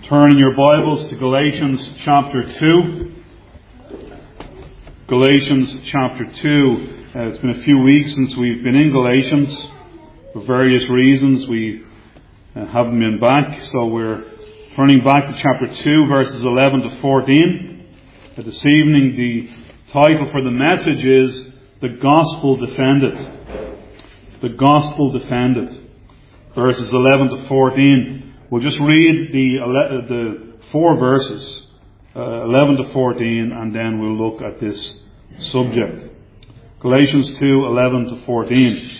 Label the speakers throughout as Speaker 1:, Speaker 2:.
Speaker 1: Turn in your Bibles to Galatians chapter 2. Galatians chapter 2. It's been a few weeks since we've been in Galatians. For various reasons we haven't been back. So we're turning back to chapter 2, verses 11 to 14. This evening the title for the message is The Gospel Defended. The Gospel Defended. Verses 11 to 14. We'll just read the four verses, 11 to 14, and then we'll look at this subject. Galatians 2, 11 to 14.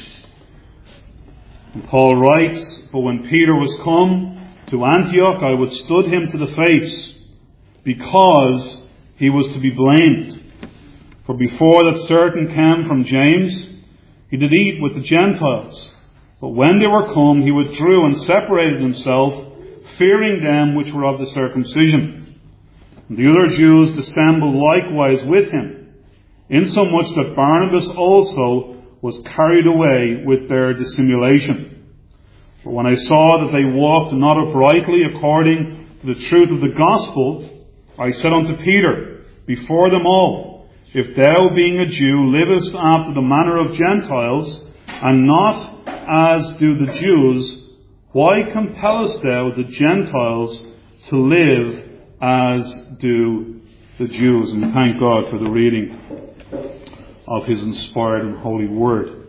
Speaker 1: And Paul writes, "But when Peter was come to Antioch, I withstood him to the face, because he was to be blamed. For before that certain came from James, he did eat with the Gentiles. But when they were come, he withdrew and separated himself, fearing them which were of the circumcision. And the other Jews dissembled likewise with him, insomuch that Barnabas also was carried away with their dissimulation. For when I saw that they walked not uprightly according to the truth of the gospel, I said unto Peter before them all, If thou, being a Jew, livest after the manner of Gentiles, and not as do the Jews, why compellest thou the Gentiles to live as do the Jews?" And thank God for the reading of His inspired and holy word.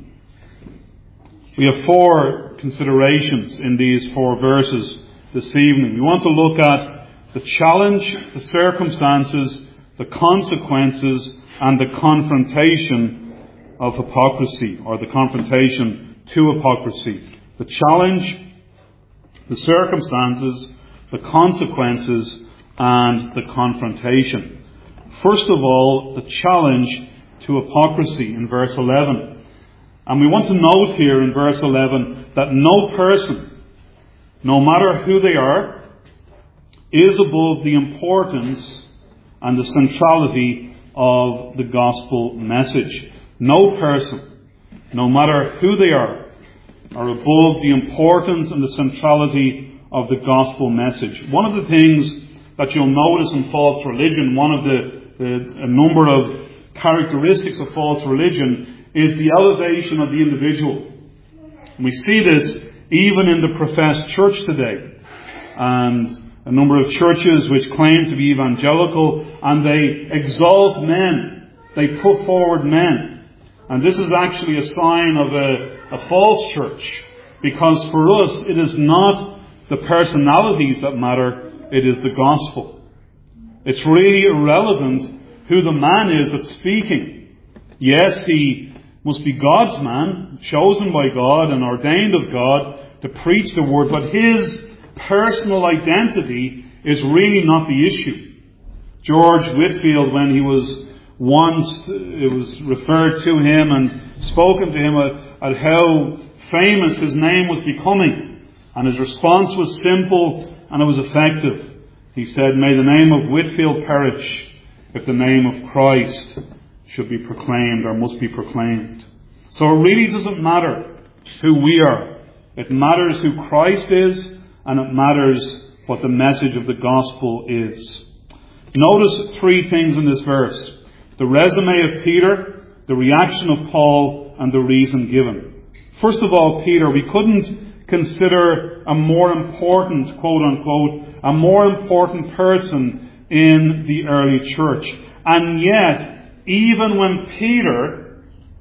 Speaker 1: We have four considerations in these four verses this evening. We want to look at the challenge, the circumstances, the consequences, and the confrontation of hypocrisy, or the confrontation to hypocrisy. The challenge, the circumstances, the consequences, and the confrontation. First of all, the challenge to hypocrisy in verse 11. And we want to note here in verse 11 that no person, no matter who they are, is above the importance and the centrality of the gospel message. No person, no matter who they are above the importance and the centrality of the gospel message. One of the things that you'll notice in false religion, one of a number of characteristics of false religion, is the elevation of the individual. And we see this even in the professed church today. And a number of churches which claim to be evangelical, and they exalt men. They put forward men. And this is actually a sign of a false church, because for us it is not the personalities that matter, it is the gospel. It's really irrelevant who the man is that's speaking. Yes, he must be God's man, chosen by God and ordained of God to preach the word, but his personal identity is really not the issue. George Whitefield, when he was once, it was referred to him and spoken to him at how famous his name was becoming. And his response was simple and it was effective. He said, "May the name of Whitefield perish if the name of Christ should be proclaimed or must be proclaimed." So it really doesn't matter who we are. It matters who Christ is, and it matters what the message of the gospel is. Notice three things in this verse: the resume of Peter, the reaction of Paul, and the reason given. First of all, Peter. We couldn't consider a more important, quote unquote, a more important person in the early church. And yet, even when Peter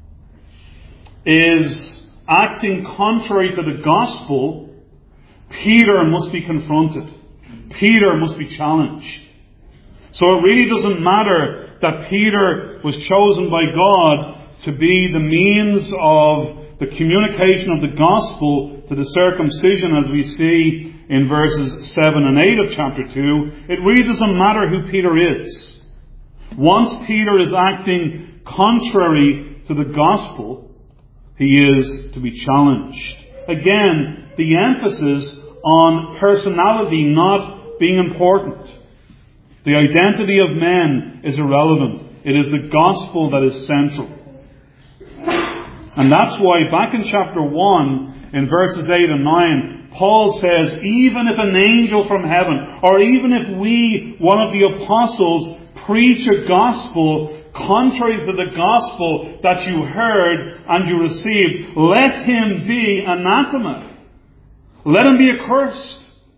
Speaker 1: is acting contrary to the gospel, Peter must be confronted. Peter must be challenged. So it really doesn't matter that Peter was chosen by God to be the means of the communication of the gospel to the circumcision, as we see in verses 7 and 8 of chapter 2. It really doesn't matter who Peter is. Once Peter is acting contrary to the gospel, he is to be challenged. Again, the emphasis on personality not being important. The identity of men is irrelevant. It is the gospel that is central. And that's why back in chapter 1, in verses 8 and 9, Paul says, even if an angel from heaven, or even if we, one of the apostles, preach a gospel contrary to the gospel that you heard and you received, let him be anathema. Let him be accursed.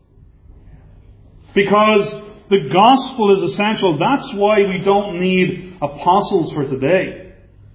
Speaker 1: Because the gospel is essential. That's why we don't need apostles for today.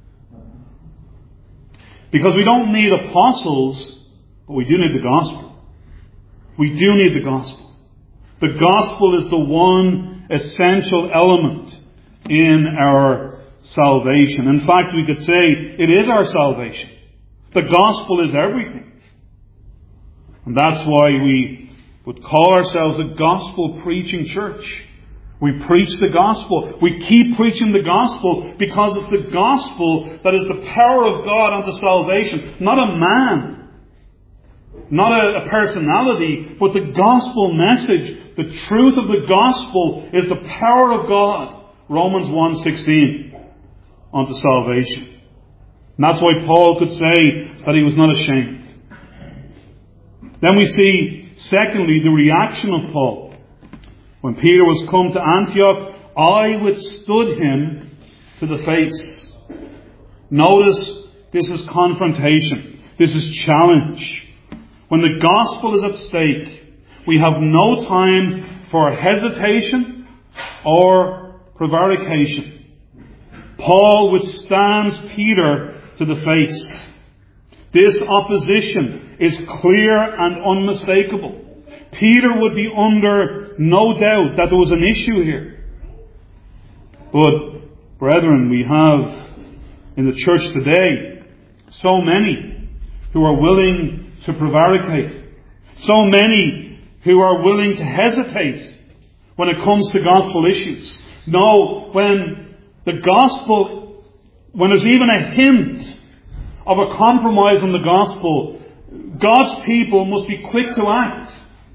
Speaker 1: Because we don't need apostles, but we do need the gospel. We do need the gospel. The gospel is the one essential element in our salvation. In fact, we could say it is our salvation. The gospel is everything. And that's why we would call ourselves a gospel-preaching church. We preach the gospel. We keep preaching the gospel because it's the gospel that is the power of God unto salvation. Not a man, not a personality, but the gospel message. The truth of the gospel is the power of God. Romans 1:16 unto salvation. And that's why Paul could say that he was not ashamed. Then we see, secondly, the reaction of Paul. When Peter was come to Antioch, I withstood him to the face. Notice, this is confrontation. This is challenge. When the gospel is at stake, we have no time for hesitation or prevarication. Paul withstands Peter to the face. This opposition is clear and unmistakable. Peter would be under no doubt that there was an issue here. But, brethren, we have in the church today so many who are willing to prevaricate. So many who are willing to hesitate when it comes to gospel issues. No, when the gospel, when there's even a hint of a compromise on the gospel, God's people must be quick to act.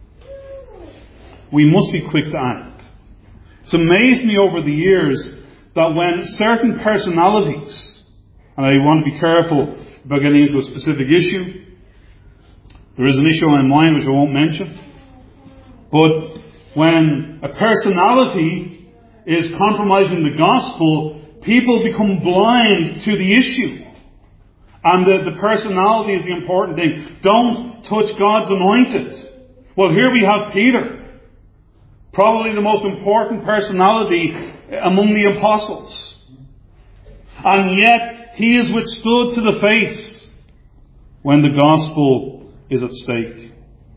Speaker 1: We must be quick to act. It's amazed me over the years that when certain personalities, and I want to be careful about getting into a specific issue, there is an issue on my mind which I won't mention, but when a personality is compromising the gospel, people become blind to the issue. And the personality is the important thing. Don't touch God's anointed. Well, here we have Peter. Probably the most important personality among the apostles. And yet, he is withstood to the face when the gospel is at stake.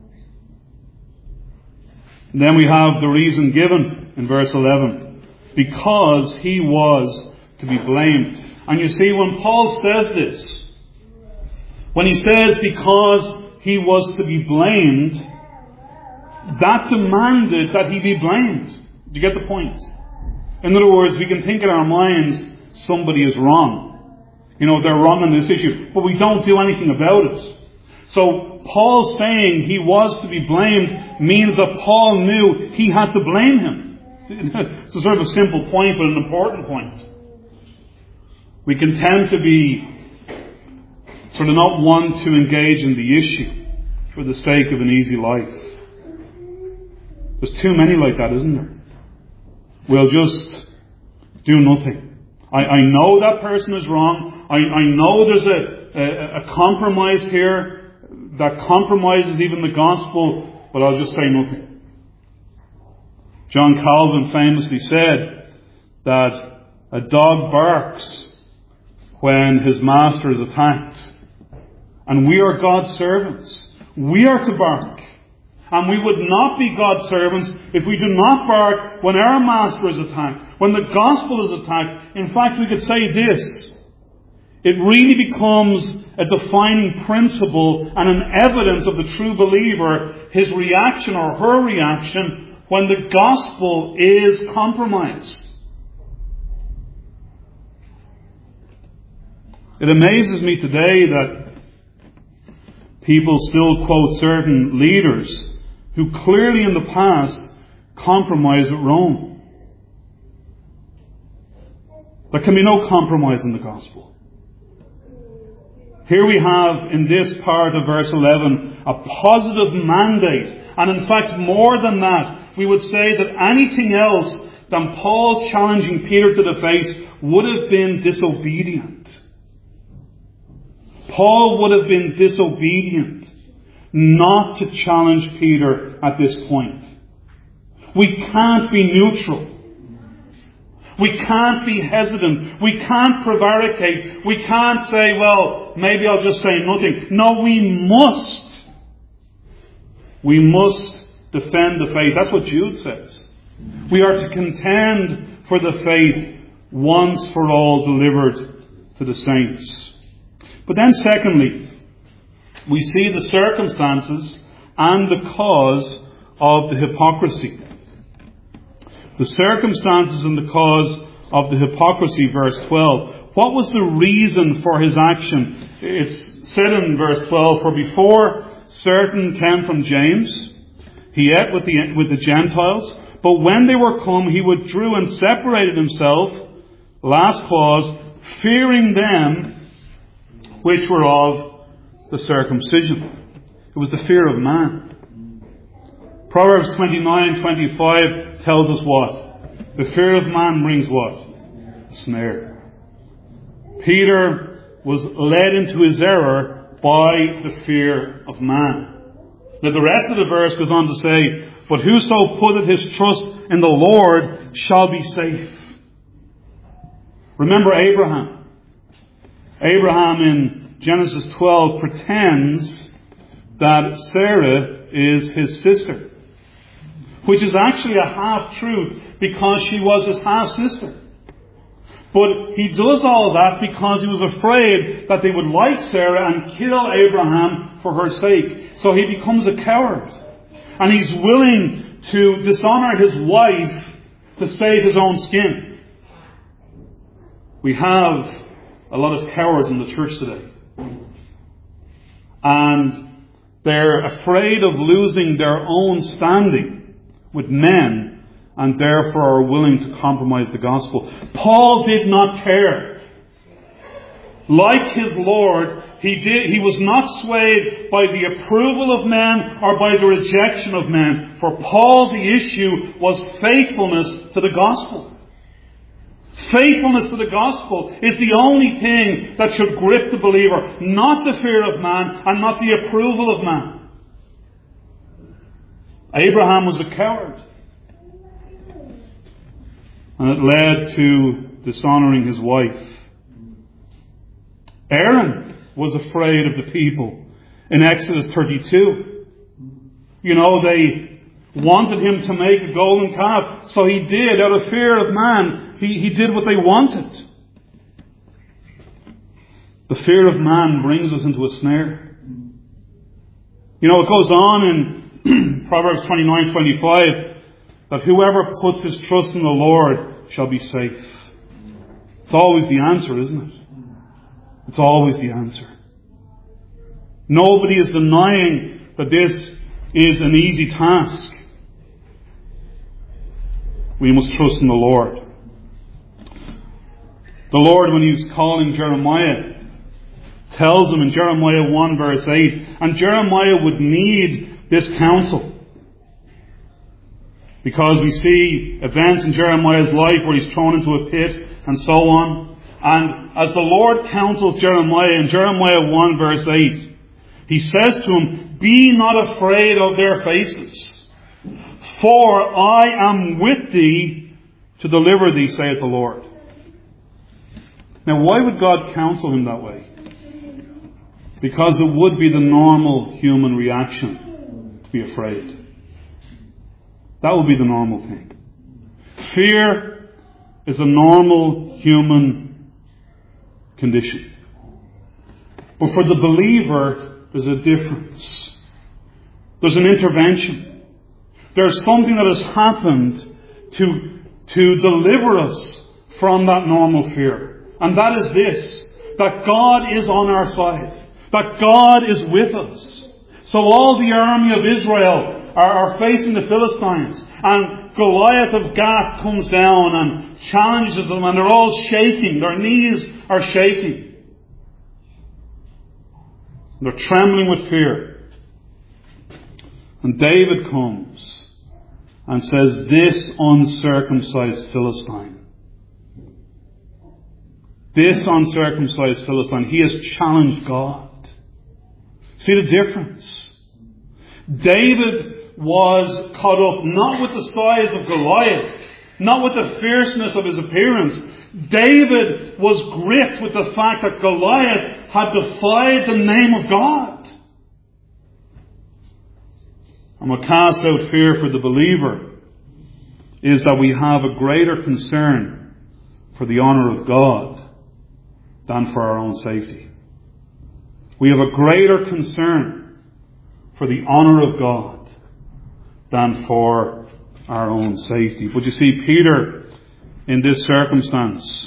Speaker 1: And then we have the reason given in verse 11. Because he was to be blamed. And you see, when Paul says this, when he says because he was to be blamed, that demanded that he be blamed. Do you get the point? In other words, we can think in our minds, somebody is wrong. You know, they're wrong on this issue, but we don't do anything about it. So Paul saying he was to be blamed means that Paul knew he had to blame him. It's a sort of a simple point, but an important point. We can tend to be sort of not want to engage in the issue for the sake of an easy life. There's too many like that, isn't there? We'll just do nothing. I know that person is wrong. I know there's a compromise here that compromises even the gospel, but I'll just say nothing. John Calvin famously said that a dog barks when his master is attacked. And we are God's servants. We are to bark. And we would not be God's servants if we do not bark when our master is attacked, when the gospel is attacked. In fact, we could say this. It really becomes a defining principle and an evidence of the true believer, his reaction or her reaction, when the gospel is compromised. It amazes me today that people still quote certain leaders who clearly in the past compromised with Rome. There can be no compromise in the gospel. Here we have in this part of verse 11 a positive mandate. And in fact, more than that, we would say that anything else than Paul challenging Peter to the face would have been disobedient. Paul would have been disobedient not to challenge Peter at this point. We can't be neutral. We can't be hesitant. We can't prevaricate. We can't say, well, maybe I'll just say nothing. No, we must. We must defend the faith. That's what Jude says. We are to contend for the faith once for all delivered to the saints. But then secondly, we see the circumstances and the cause of the hypocrisy. The circumstances and the cause of the hypocrisy, verse 12. What was the reason for his action? It's said in verse 12, for before certain came from James, he ate with the Gentiles, but when they were come, he withdrew and separated himself, last clause, fearing them which were of the circumcision. It was the fear of man. Proverbs 29:25 tells us what? The fear of man brings what? A snare. Peter was led into his error by the fear of man. Now the rest of the verse goes on to say, but whoso putteth his trust in the Lord shall be safe. Remember Abraham. Abraham in Genesis 12 pretends that Sarah is his sister, which is actually a half-truth because she was his half-sister. But he does all that because he was afraid that they would like Sarah and kill Abraham for her sake. So he becomes a coward. And he's willing to dishonor his wife to save his own skin. We have a lot of cowards in the church today. And they're afraid of losing their own standing with men, and therefore are willing to compromise the gospel. Paul did not care. Like his Lord, he was not swayed by the approval of men or by the rejection of men. For Paul, the issue was faithfulness to the gospel. Faithfulness to the gospel is the only thing that should grip the believer, not the fear of man and not the approval of man. Abraham was a coward. And it led to dishonoring his wife. Aaron was afraid of the people in Exodus 32. You know, they wanted him to make a golden calf, so he did. Out of fear of man, he did what they wanted. The fear of man brings us into a snare. You know, it goes on in Proverbs 29:25 that whoever puts his trust in the Lord shall be safe. It's always the answer, isn't it? It's always the answer. Nobody is denying that this is an easy task. We must trust in the Lord. The Lord, when he was calling Jeremiah, tells him in Jeremiah 1 verse 8, and Jeremiah would need this counsel. Because we see events in Jeremiah's life where he's thrown into a pit and so on. And as the Lord counsels Jeremiah in Jeremiah 1 verse 8, he says to him, be not afraid of their faces, for I am with thee to deliver thee, saith the Lord. Now why would God counsel him that way? Because it would be the normal human reaction to be afraid. That would be the normal thing. Fear is a normal human condition. But for the believer, there's a difference. There's an intervention. There's something that has happened to deliver us from that normal fear. And that is this, that God is on our side. That God is with us. So all the army of Israel are facing the Philistines, and Goliath of Gath comes down and challenges them, and they're all shaking. Their knees are shaking. They're trembling with fear. And David comes and says, this uncircumcised Philistine, he has challenged God. See the difference? David was caught up not with the size of Goliath, not with the fierceness of his appearance. David was gripped with the fact that Goliath had defied the name of God. And what casts out fear for the believer is that we have a greater concern for the honour of God than for our own safety. We have a greater concern for the honour of God than for our own safety. But you see, Peter, in this circumstance,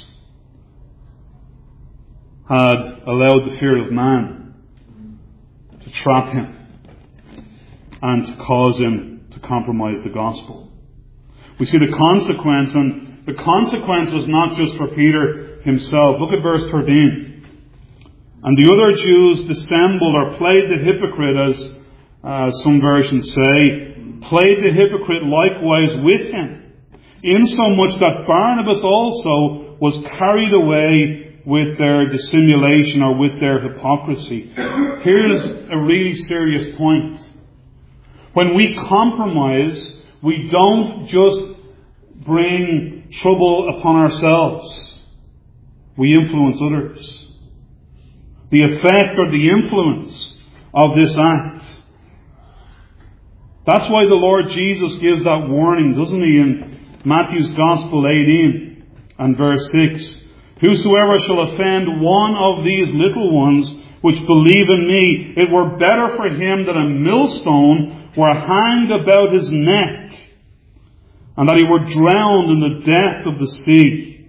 Speaker 1: had allowed the fear of man to trap him and to cause him to compromise the gospel. We see the consequence, and the consequence was not just for Peter himself. Look at verse 13. And the other Jews dissembled, or played the hypocrite, as some versions say, played the hypocrite likewise with him, insomuch that Barnabas also was carried away with their dissimulation, or with their hypocrisy. Here's a really serious point. When we compromise, we don't just bring trouble upon ourselves. We influence others. The effect or the influence of this act. That's why the Lord Jesus gives that warning, doesn't he, in Matthew's Gospel 18 and verse 6. Whosoever shall offend one of these little ones which believe in me, it were better for him that a millstone were hanged about his neck, and that he were drowned in the depth of the sea.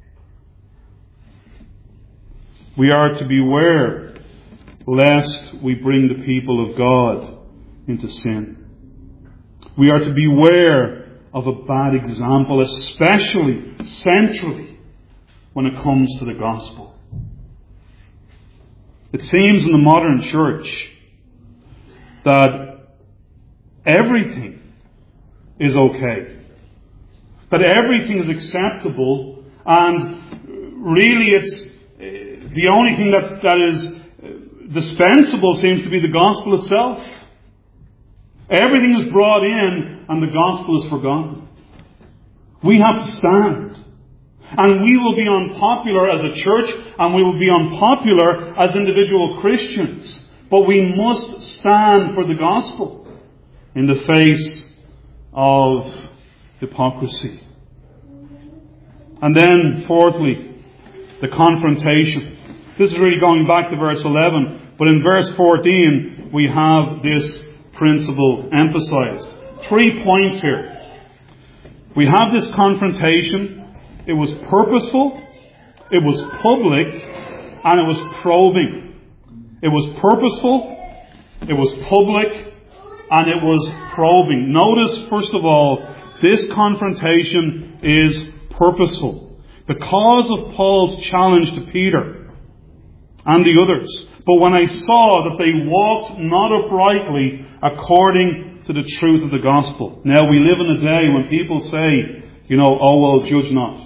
Speaker 1: We are to beware lest we bring the people of God into sin. We are to beware of a bad example, especially centrally when it comes to the gospel. It seems in the modern church that everything is okay, that everything is acceptable, and really it's the only thing that is dispensable seems to be the gospel itself. Everything is brought in and the gospel is forgotten. We have to stand. And we will be unpopular as a church, and we will be unpopular as individual Christians. But we must stand for the gospel in the face of hypocrisy. And then, fourthly, the confrontation. This is really going back to verse 11, but in verse 14 we have this principle emphasized. 3 points here. We have this confrontation. It was purposeful, it was public, and it was probing. It was purposeful, it was public, and it was probing. Notice, first of all, this confrontation is purposeful. The cause of Paul's challenge to Peter and the others. But when I saw that they walked not uprightly according to the truth of the gospel. Now, we live in a day when people say, oh well, judge not.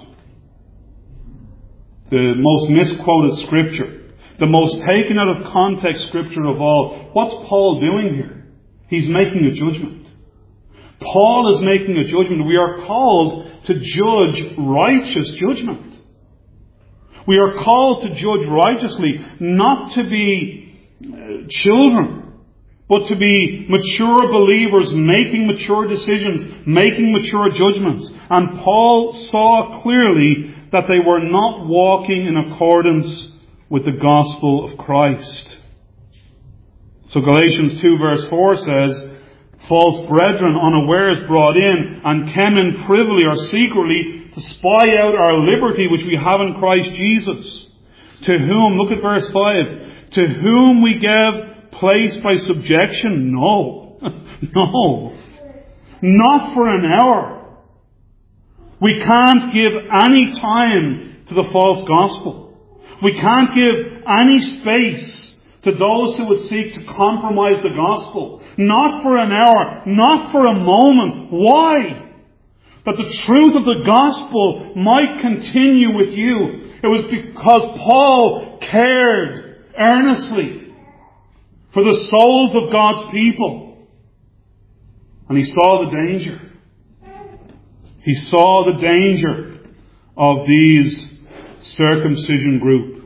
Speaker 1: The most misquoted scripture. The most taken out of context scripture of all. What's Paul doing here? He's making a judgment. Paul is making a judgment. We are called to judge righteous judgment. We are called to judge righteously, not to be children, but to be mature believers, making mature decisions, making mature judgments. And Paul saw clearly that they were not walking in accordance with the gospel of Christ. So Galatians 2 verse 4 says, false brethren unawares brought in and came in privily or secretly to spy out our liberty which we have in Christ Jesus. To whom, look at verse 5, to whom we gave place by subjection? No. No. Not for an hour. We can't give any time to the false gospel. We can't give any space to those who would seek to compromise the gospel. Not for an hour, not for a moment. Why? That the truth of the gospel might continue with you. It was because Paul cared earnestly for the souls of God's people. And he saw the danger. He saw the danger of these circumcision group.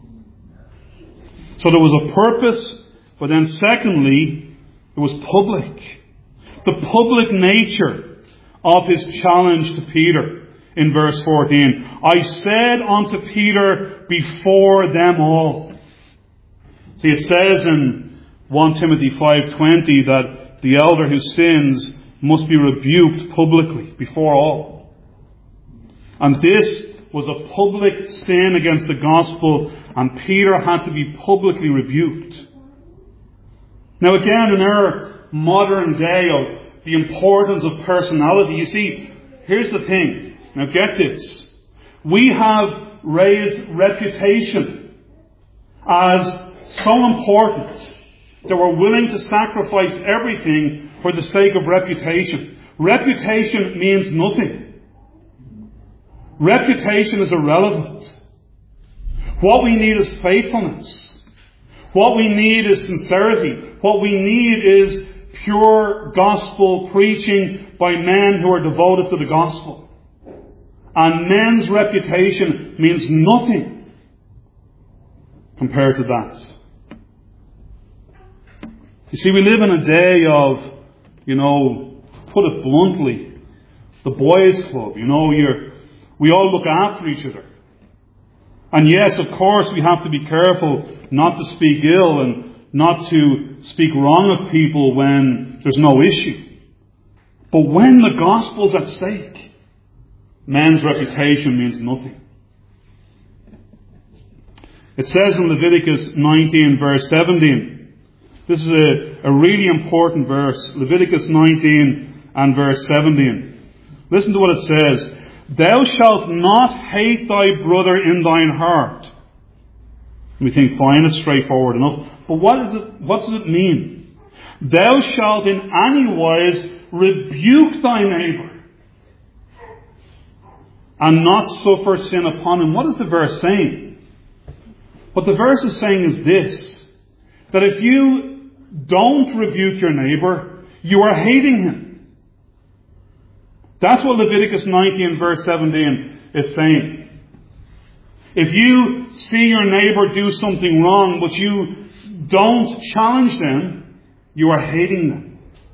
Speaker 1: So there was a purpose, but then secondly, it was public. The public nature of his challenge to Peter in verse 14. I said unto Peter before them all. See, it says in 1 Timothy 5:20 that the elder who sins must be rebuked publicly before all. And this was a public sin against the gospel, and Peter had to be publicly rebuked. Now again, in our modern day of the importance of personality, you see, here's the thing. Now get this. We have raised reputation as so important that we're willing to sacrifice everything for the sake of reputation. Reputation means nothing. Reputation is irrelevant. What we need is faithfulness. What we need is sincerity. What we need is pure gospel preaching by men who are devoted to the gospel. And men's reputation means nothing compared to that. You see, we live in a day of, to put it bluntly, the boys' club. We all look after each other. And yes, of course, we have to be careful not to speak ill and not to speak wrong of people when there's no issue. But when the gospel's at stake, man's reputation means nothing. It says in Leviticus 19 verse 17, this is a really important verse, Leviticus 19 and verse 17. Listen to what it says. Thou shalt not hate thy brother in thine heart. We think, fine, it's straightforward enough. But what does it mean? Thou shalt in any wise rebuke thy neighbour and not suffer sin upon him. What is the verse saying? What the verse is saying is this, that if you don't rebuke your neighbour, you are hating him. That's what Leviticus 19 verse 17 is saying. If you see your neighbour do something wrong, but you don't challenge them, you are hating them.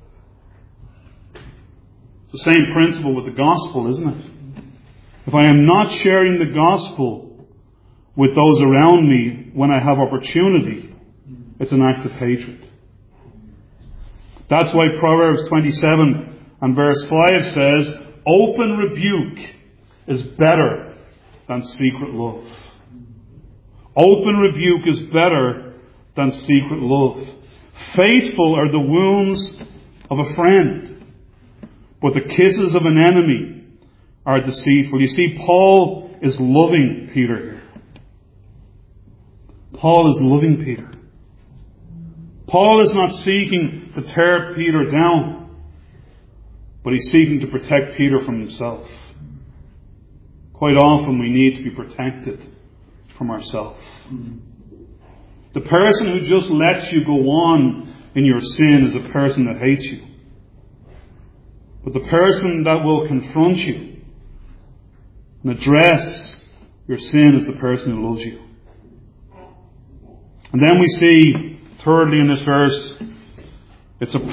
Speaker 1: It's the same principle with the gospel, isn't it? If I am not sharing the gospel with those around me when I have opportunity, it's an act of hatred. That's why Proverbs 27 and verse 5 says, open rebuke is better than secret love. Open rebuke is better than secret love. Faithful are the wounds of a friend, but the kisses of an enemy are deceitful. You see, Paul is loving Peter here. Paul is loving Peter. Paul is not seeking to tear Peter down, but he's seeking to protect Peter from himself. Quite often we need to be protected from ourselves. The person who just lets you go on in your sin is a person that hates you. But the person that will confront you and address your sin is the person who loves you. And then we see, thirdly in this verse, it's a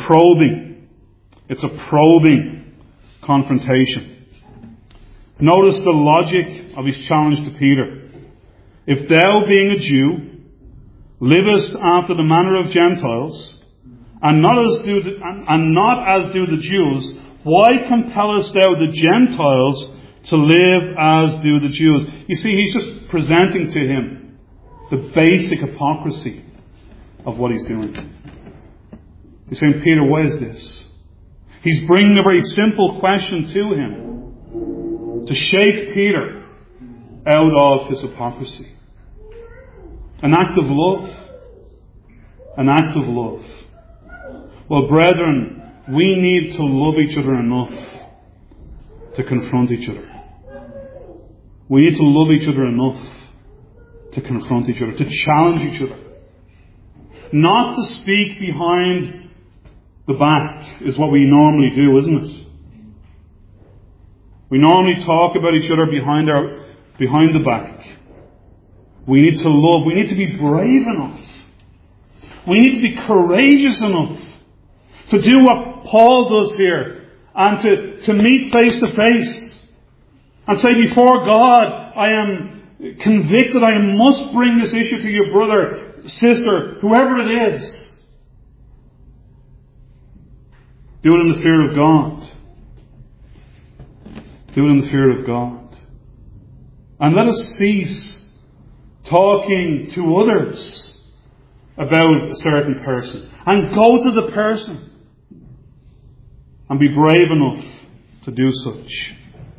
Speaker 1: probing confrontation. Notice the logic of his challenge to Peter. If thou, being a Jew, livest after the manner of Gentiles, and not as do the Jews, why compellest thou the Gentiles to live as do the Jews? You see, he's just presenting to him the basic hypocrisy of what he's doing. He's saying, Peter, what is this? He's bringing a very simple question to him to shake Peter out of his hypocrisy. An act of love. an act of love. Well, brethren, we need to love each other enough to confront each other. We need to love each other enough to confront each other, to challenge each other. Not to speak behind the back is what we normally do, isn't it? We normally talk about each other behind the back. We need to love. We need to be brave enough. We need to be courageous enough to do what Paul does here and to meet face to face and say, before God, I am convicted. I must bring this issue to your brother, sister, whoever it is. Do it in the fear of God. Do it in the fear of God. And let us cease talking to others about a certain person and go to the person and be brave enough to do such.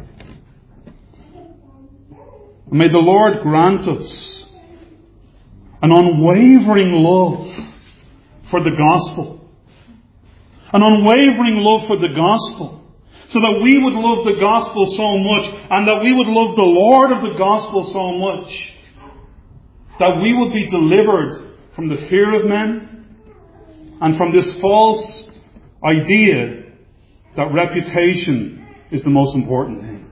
Speaker 1: And may the Lord grant us an unwavering love for the gospel. An unwavering love for the gospel. So that we would love the gospel so much, and that we would love the Lord of the gospel so much, that we would be delivered from the fear of men and from this false idea that reputation is the most important thing.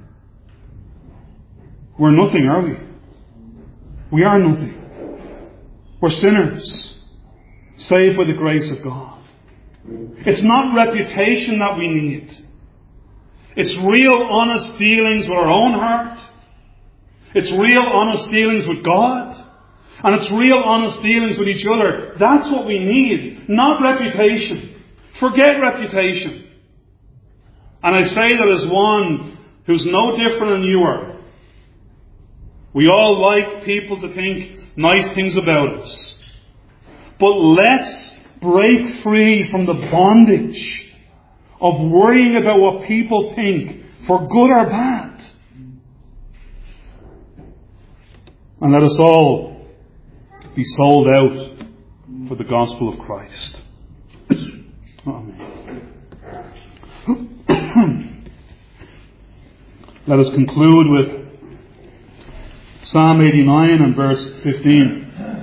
Speaker 1: We're nothing, are we? We are nothing. We're sinners, saved by the grace of God. It's not reputation that we need. It's real honest dealings with our own heart. It's real honest dealings with God. And it's real honest dealings with each other. That's what we need, not reputation. Forget reputation. And I say that as one who's no different than you are. We all like people to think nice things about us. But let's break free from the bondage of worrying about what people think, for good or bad. And let us all be sold out for the gospel of Christ. Amen. Let us conclude with Psalm 89 and verse 15.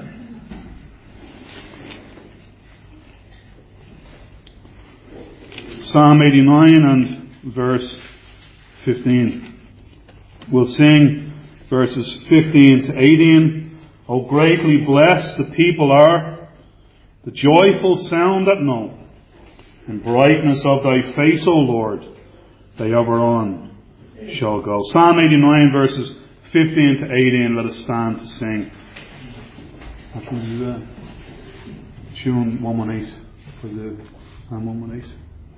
Speaker 1: Psalm 89 and verse 15. We'll sing verses 15 to 18. O greatly blessed the people are, the joyful sound that know. In brightness of thy face, O Lord, they ever on shall go. Psalm 89 verses 15 to 18. Let us stand to sing. That's when we do tune 118 for the Psalm 118.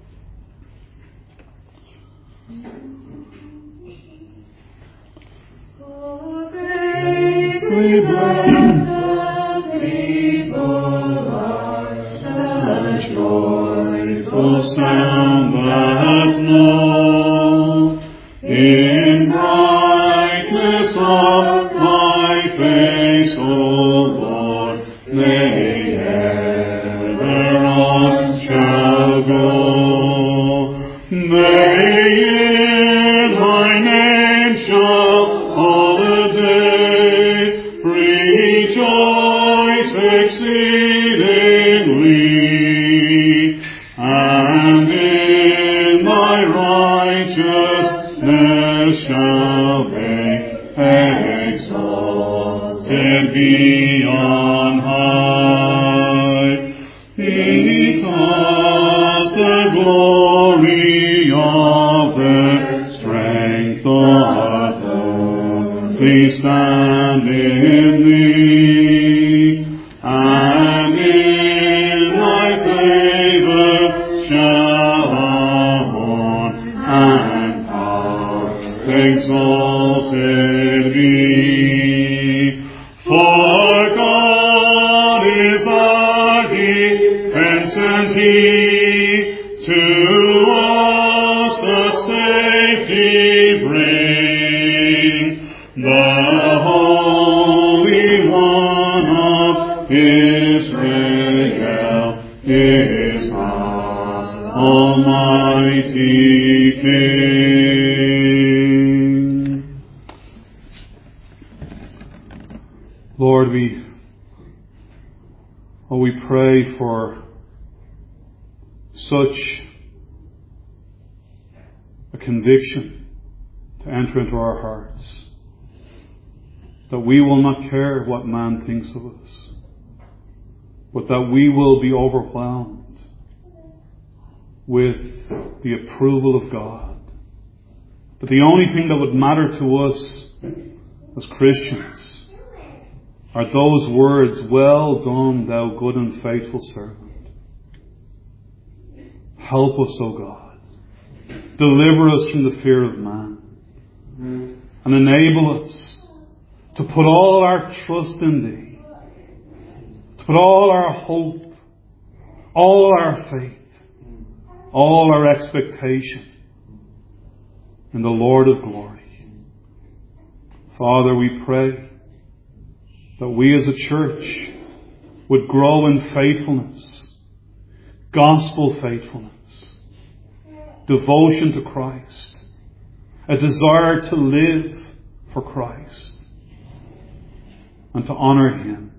Speaker 2: Greatly blessed the people are, the joyful sound that know. In brightness of thy face, O Lord, they ever on shall go. They in thy name shall all the day rejoice exceedingly, and in thy righteousness shall they exalted be on high, because the glory of their strength doth only stand in thee, and in thy favour shall honor and power exalted be. For God is our defense, and He to us the safety bring. The Holy One King.
Speaker 1: Lord, we pray for such a conviction to enter into our hearts, that we will not care what man thinks of us, but that we will be overwhelmed with the approval of God. But the only thing that would matter to us as Christians are those words, "Well done, thou good and faithful servant." Help us, O God. Deliver us from the fear of man. And enable us to put all our trust in Thee. To put all our hope, all our faith, all our expectation in the Lord of glory. Father, we pray that we as a church would grow in faithfulness, gospel faithfulness, devotion to Christ, a desire to live for Christ and to honor Him.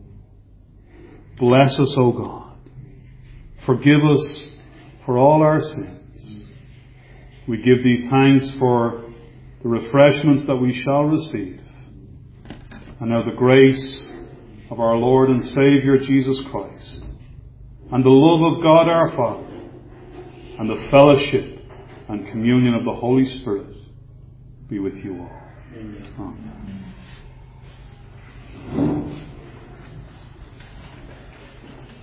Speaker 1: Bless us, O God. Forgive us for all our sins. We give Thee thanks for the refreshments that we shall receive. And now the grace of our Lord and Saviour Jesus Christ, and the love of God our Father, and the fellowship and communion of the Holy Spirit be with you all. Amen.